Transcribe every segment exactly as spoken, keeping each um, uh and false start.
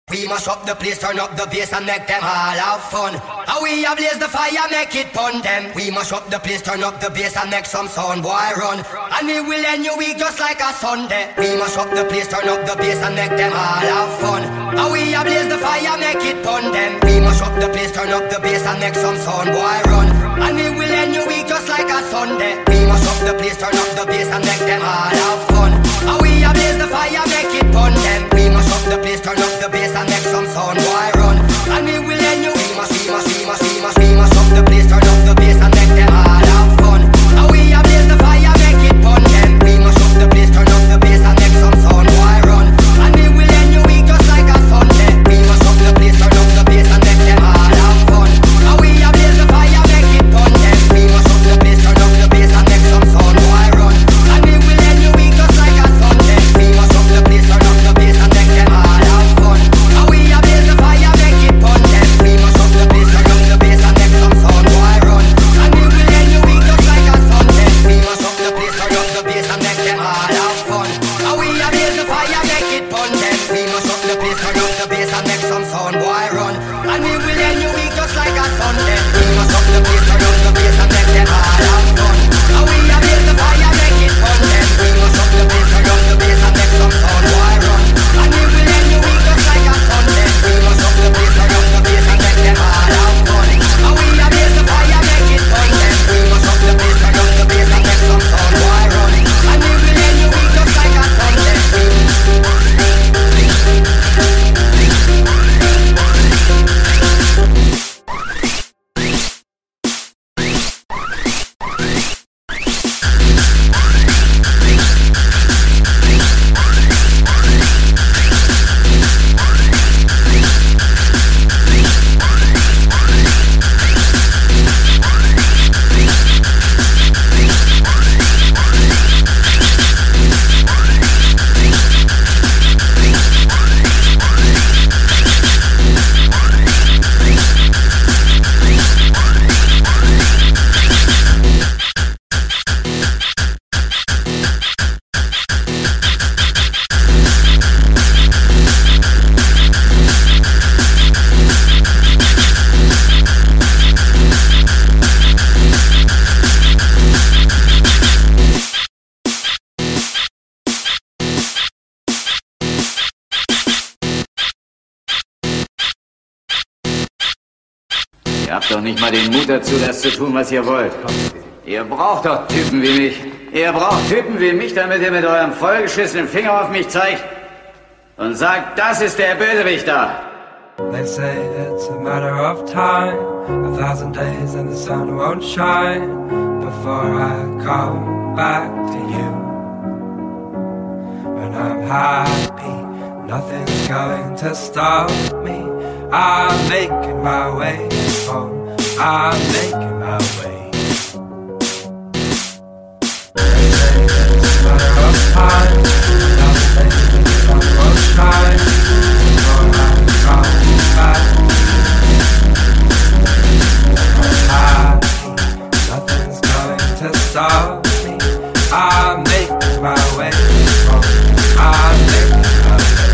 We mash up the place, turn up the bass and make them all have fun. How we ablaze the fire, make it pun them. We mash up the place, turn up the bass and make some sound boy run. And we will end your week just like a Sunday. We mash up the place, turn up the bass and make them all have fun. How we ablaze the fire, make it pun them. We mash up the place, turn up the bass and make some sound boy run. And we will end your week just like a Sunday. We mash up the place, turn up the bass and make them all have fun. How we ablaze the fire, make it pun them. We mash up the place, turn up the bass and make some sound boy run. And we will end you. We must, we must, we must, we must, we must up the place, turn up the bass and make them all have fun. How we ablaze the fire, make it pun them. We must up the place, turn up the bass and make some sound boy run. And we will end you week just like a Sunday. We must up the place, turn up the bass and make them all have fun. How we ablaze the fire, make it pun them. We must up the place, turn up the bass and make some sound boy run. And we will end you week just like a Sunday. We must up the place, turn up the bass and make them all have fun. How we ablaze the fire, make it pun them. We must up the place, turn up the bass and make some sound boy run. And we will end you week just like a Sunday. We must up the place, turn up the bass and make them all have fun. How we ablaze the fire, make it pun them. We must up the place, turn up the bass and make some sound boy run. And we will end you week just like a Sunday. We must up the place, turn up the bass and make them all have fun. How we ablaze the fire, make it pun them. We must up the place, turn up the bass and make some sound boy run. And we will end you week just like a Sunday. We must up the place, turn up the bass and make them all have fun. How we ablaze the fire, make it pun them. We must up the place, turn up the bass and make some sound boy run. And we will end you week just like a Sunday. Ihr habt doch nicht mal den Mut dazu, das zu tun, was ihr wollt. Ihr braucht doch Typen wie mich. Ihr braucht Typen wie mich, damit ihr mit eurem vollgeschissenen Finger auf mich zeigt und sagt, das ist der Bösewicht da. They say it's a matter of time, a thousand days and the sun won't shine before I come back to you. When I'm happy, nothing's going to stop me. I'm making my way home, I'm making my way. They say it's a matter of time, a thousand days and the sun won't shine before I come back. I'm happy, nothing's going to stop me. I'm making my way home, I'm making my way.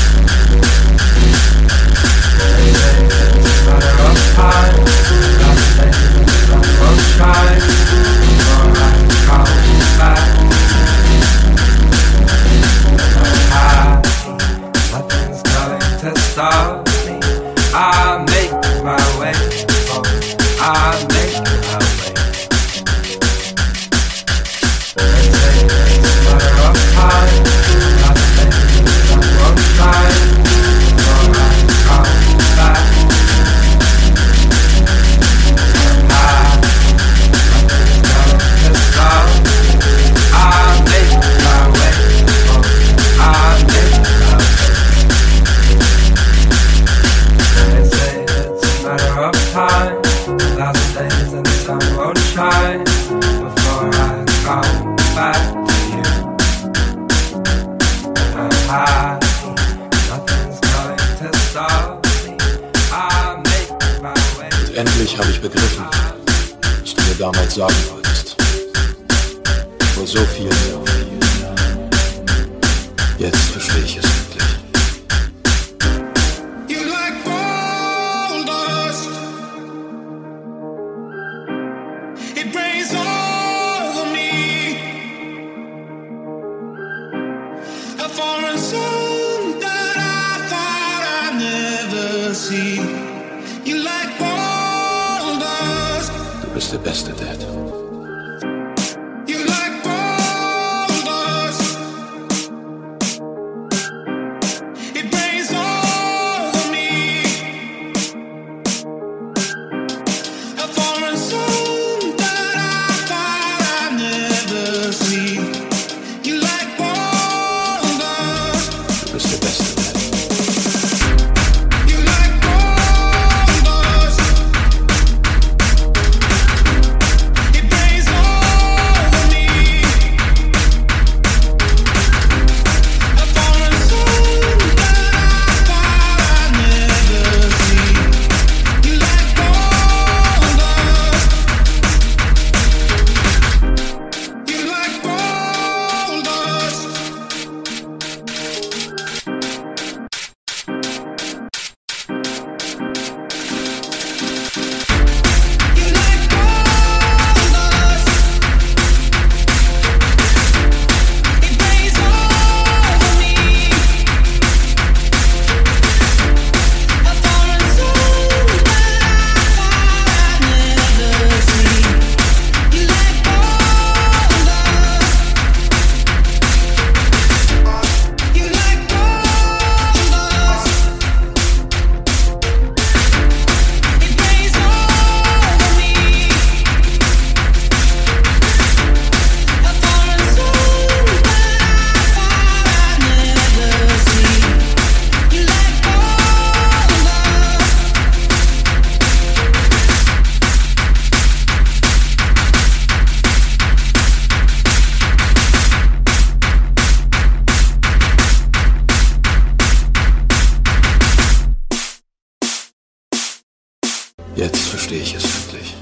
They say it's a matter of time, nothing days and the sun won't shine before I come back. I'm happy, nothing's going to stop me. I'm making my way home, I'm making my way. They say it's a matter of time, nothing days and the sun won't shine before I come back. I'm happy, nothing's going to stop me. I'm making my way home, I'm making my way. They say it's a matter of time, a thousand days and the sun won't shine before I come back to you. I'm happy, nothing's going to stop me. I'm making my way. Und endlich habe ich begriffen, was du mir damals sagen wolltest. Vor so vielen Jahren. Jetzt verstehe ich es endlich. the best at that. Jetzt verstehe ich es endlich.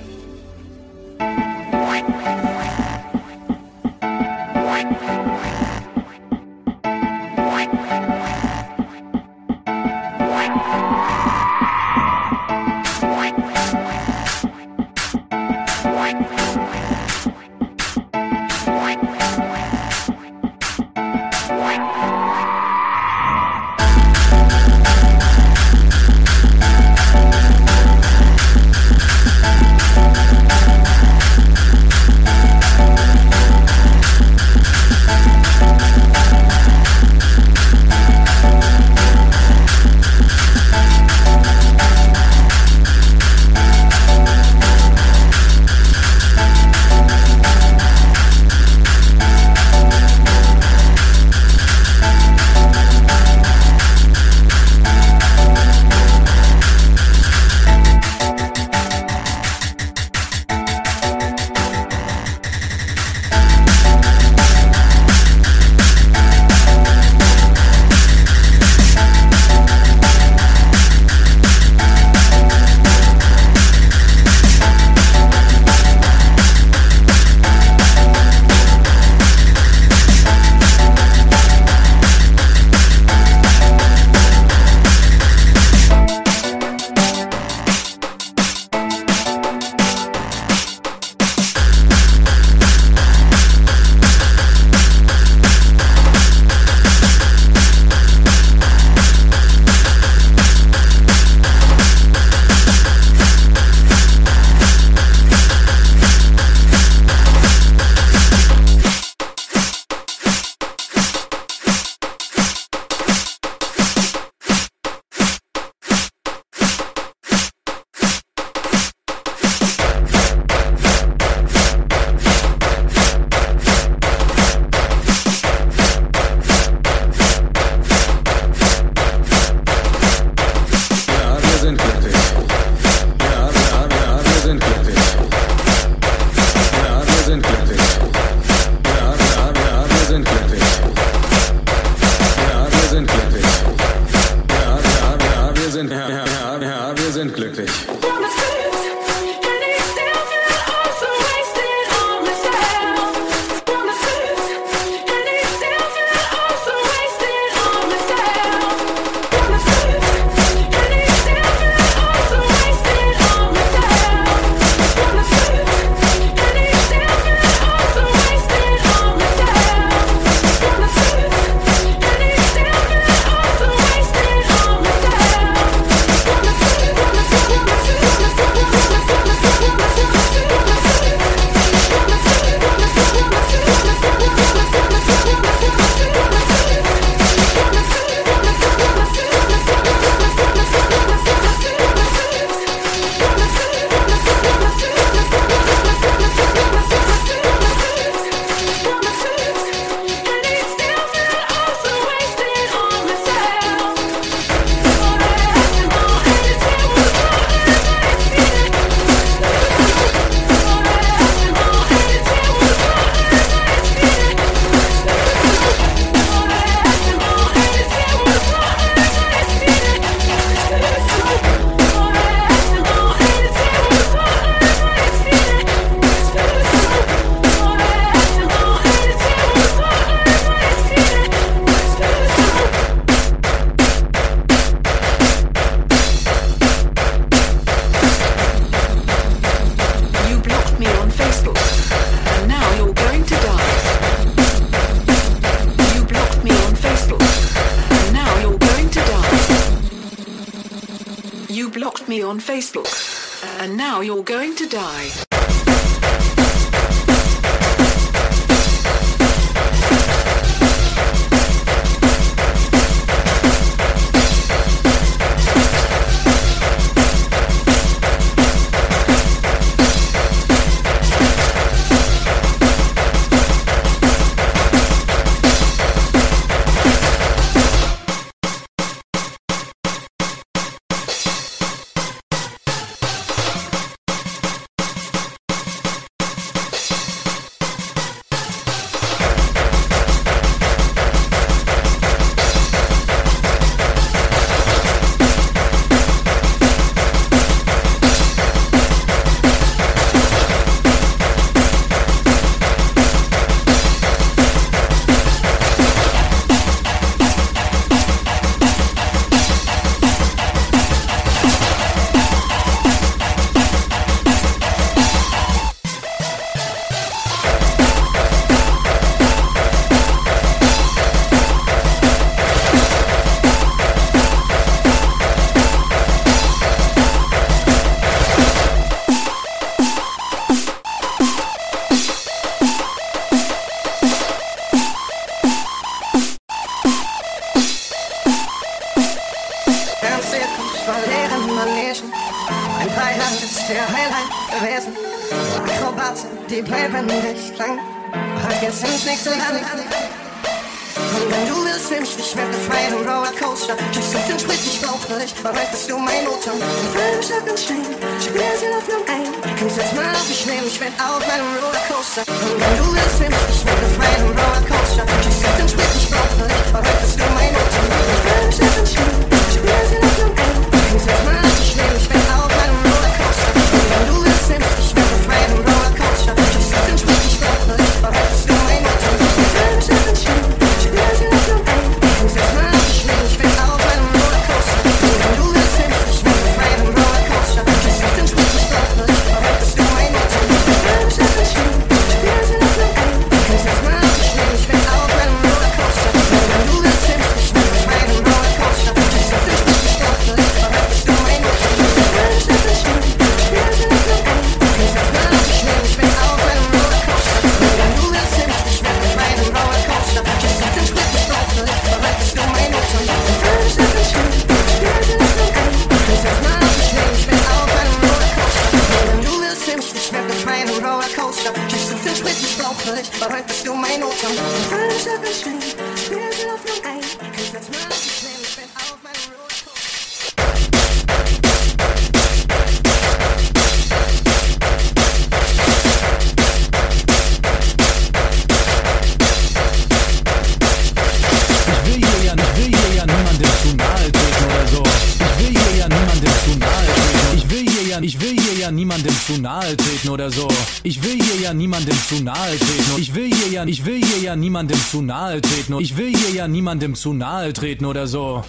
Wanna You blocked me on Facebook. And now you're going to die. Die bleiben nicht lang, halt jetzt ins nächste Land. Und wenn du willst, nimm ich dich mit einem freien Rollercoaster. Tschüss auf den Sprit, ich brauche nicht, aber heute bist du mein Motor. Ich fall mich ab und stein, spiel sie auf Nummer ein. Kannst jetzt mal auf mich nehmen, ich werd auf meinem Rollercoaster. Und wenn du willst, nimm ich dich mit einem freien Rollercoaster. Tschüss auf den Sprit, ich brauche nicht, aber heute bist du mein Motor. Ich fall mich ab und stein, spiel sie auf Nummer ein. Kannst jetzt mal auf mich nehmen, ich werd auf meinem Rollercoaster. Und wenn du willst, nimm ich dich mit einem freien Rollercoaster. Tschüss auf den Sprit, ich brauche nicht, aber heute bist du mein Motor. Ich fall mich ab und stein, spiel sie auf Nummer ein. Kannst jetzt mal auf mich nehmen, ich werd auf meinem Rollercoaster. Und wenn du willst, nimm ich dich mit einem freien Rollercoaster. Tschüss auf den Sprit, ich brauche nicht, aber heute bist du mein Motor. Ich fall mich ab und stein, spiel sie auf Nummer ein. Kannst jetzt mal auf mich nehmen, ich werd auf meinem Rollercoaster. Und wenn du willst, nimm ich dich mit einem freien Rollercoaster. Tschüss auf den Sprit, ich brauche nicht, aber heute bist du mein Motor. Ich fall mich ab und stein, spiel sie auf Nummer ein. Kannst jetzt mal auf mich nehmen, ich werd auf meinem Rollercoaster. Und wenn du willst, nimm ich dich mit einem freien Rollercoaster. Tschüss auf den Sprit, ich brauche nicht, aber heute bist du mein Motor. Ich fall mich ab und stein, spiel sie auf Nummer ein. Kannst jetzt mal auf mich nehmen, ich werd auf meinem Rollercoaster. Und wenn du willst, nimm ich dich mit einem freien Rollercoaster. Tschüss auf den Sprit, ich brauche nicht, aber heute bist du mein Motor. Ich fall mich ab und stein, spiel sie auf Nummer ein. Kannst jetzt mal auf mich nehmen, ich werd auf meinem Rollercoaster. Ich will hier ja, ich will hier ja niemandem zu nahe treten oder so. Ich will hier ja niemandem zu nahe treten. Ich will hier ja, ich will hier ja niemandem zu nahe treten oder so. Ich will hier ja niemandem zu nahe treten. Ich will hier ja, ich will hier ja niemandem zu nahe treten. Ich will hier ja niemandem zu nahe treten oder so.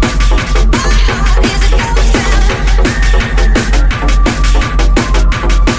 Is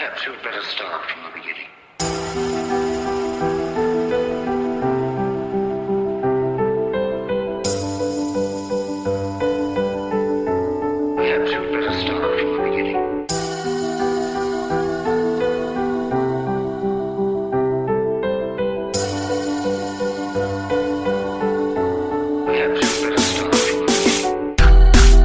Perhaps you'd better start from the beginning. Perhaps you'd better start from the beginning. Perhaps you'd better start from the beginning.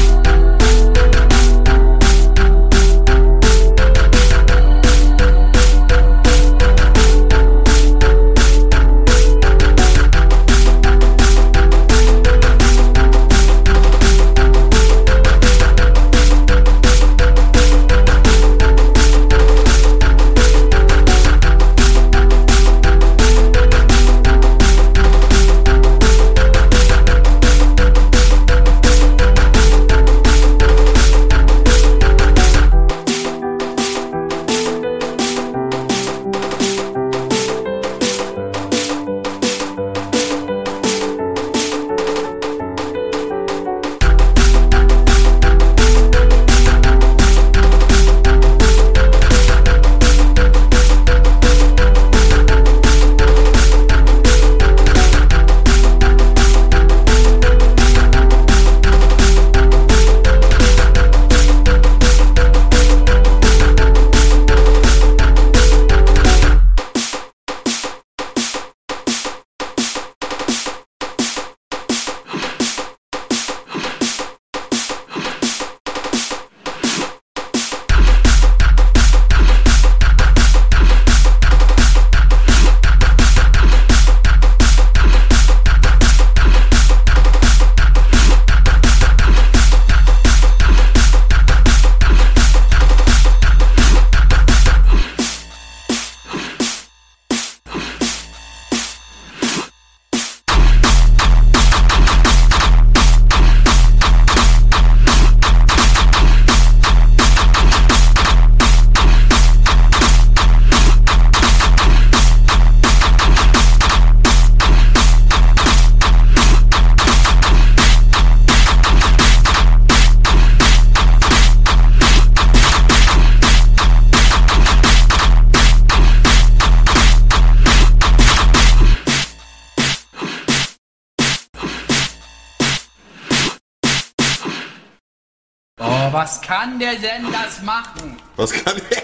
Oh, was kann der denn das machen? Was kann der?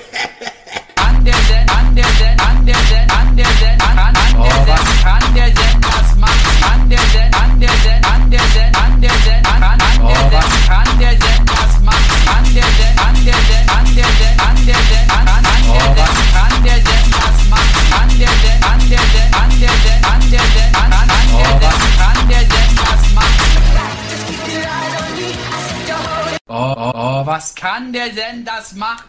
Kann der denn, kann der denn, kann der denn, kann der denn, kann, kann der denn, was kann der denn das machen? Kann der denn, kann der denn, kann der denn, kann der denn, kann, kann der denn, was kann der denn das machen? Kann der denn, kann der denn, kann der denn, kann der denn, kann, kann der denn, was kann der denn das machen? Kann der denn, kann der denn, kann der denn, kann der denn, kann, kann der denn, was kann der denn das machen? Oh, oh, oh, was kann der denn das machen?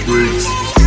breaks.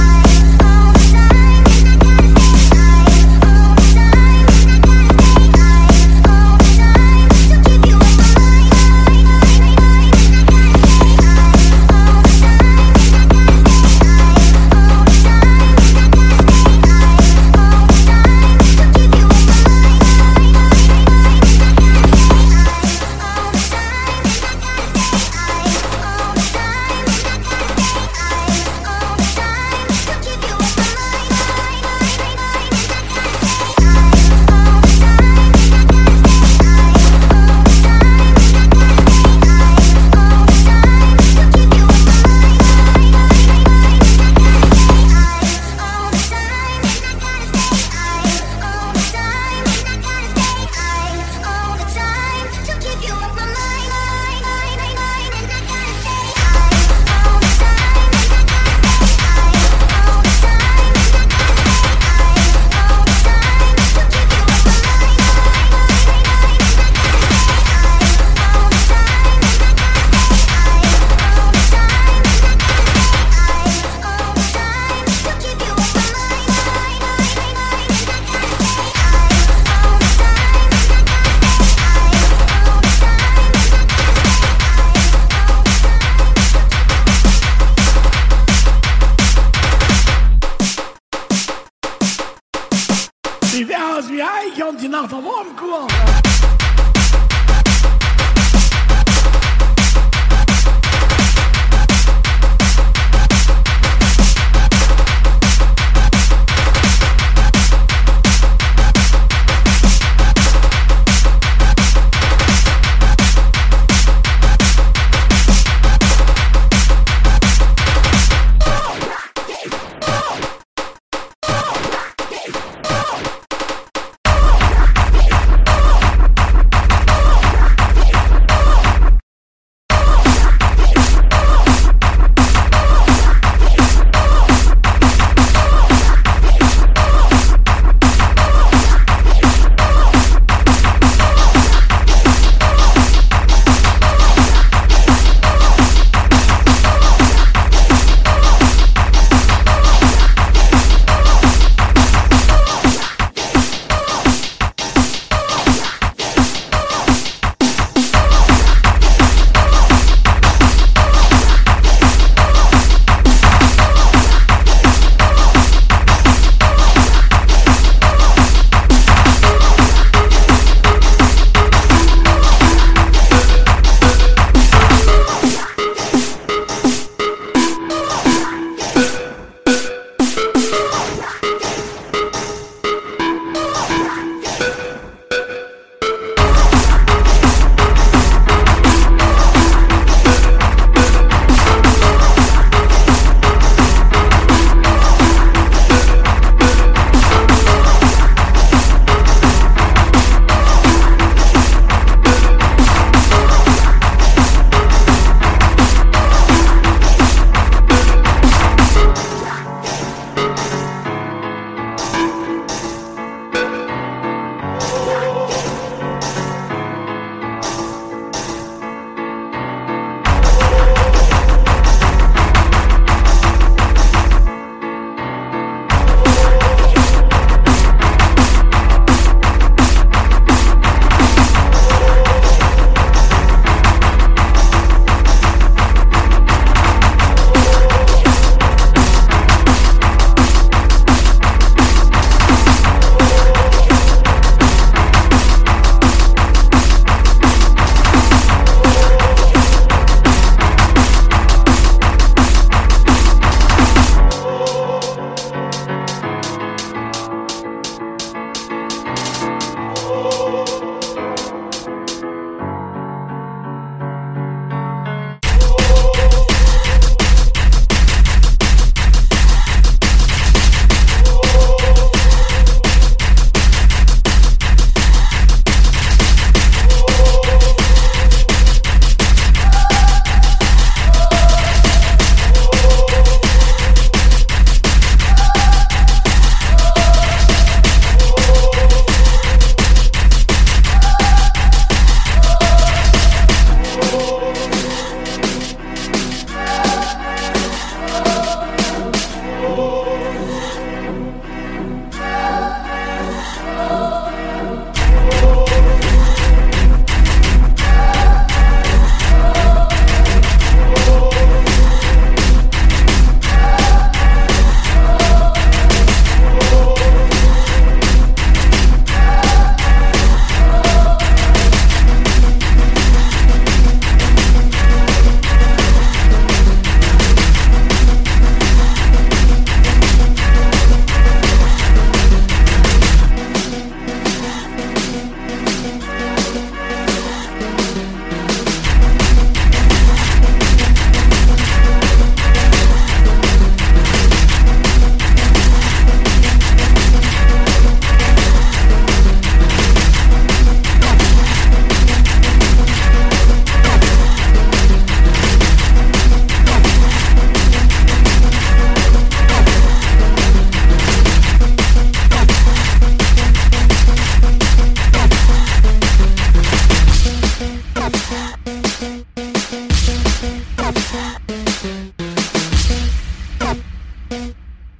Sieht aus wie Eichhörnchen nach der Wurmkur.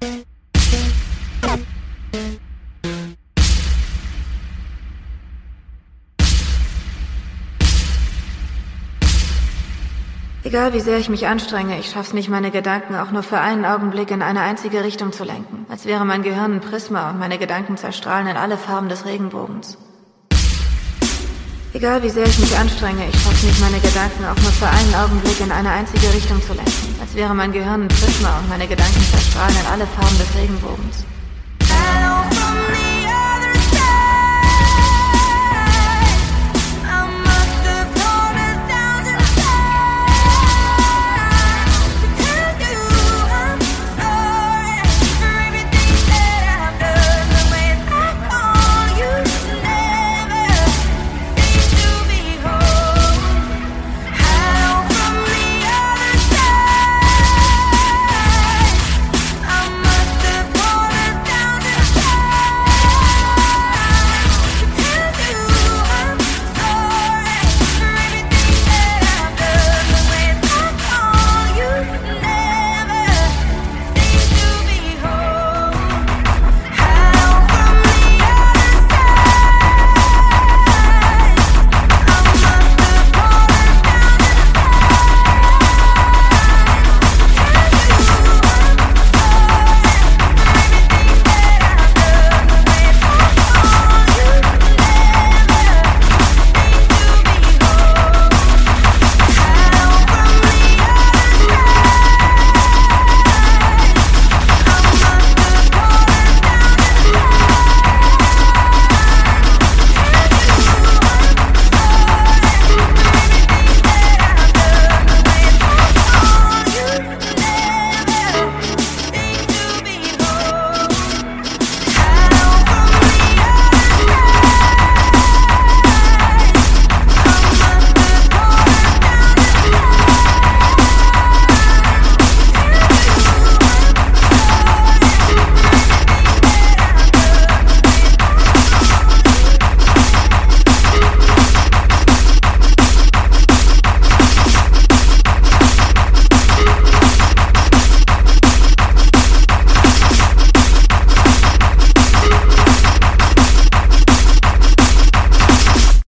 Egal wie sehr ich mich anstrenge, ich schaff's nicht, meine Gedanken auch nur für einen Augenblick in eine einzige Richtung zu lenken. Als wäre mein Gehirn ein Prisma und meine Gedanken zerstrahlen in alle Farben des Regenbogens. Egal wie sehr ich mich anstrenge, ich schaff's nicht, meine Gedanken auch nur für einen Augenblick in eine einzige Richtung zu lenken. Als wäre mein Gehirn ein Prisma und meine Gedanken zerstrahlen in alle Farben des Regenbogens.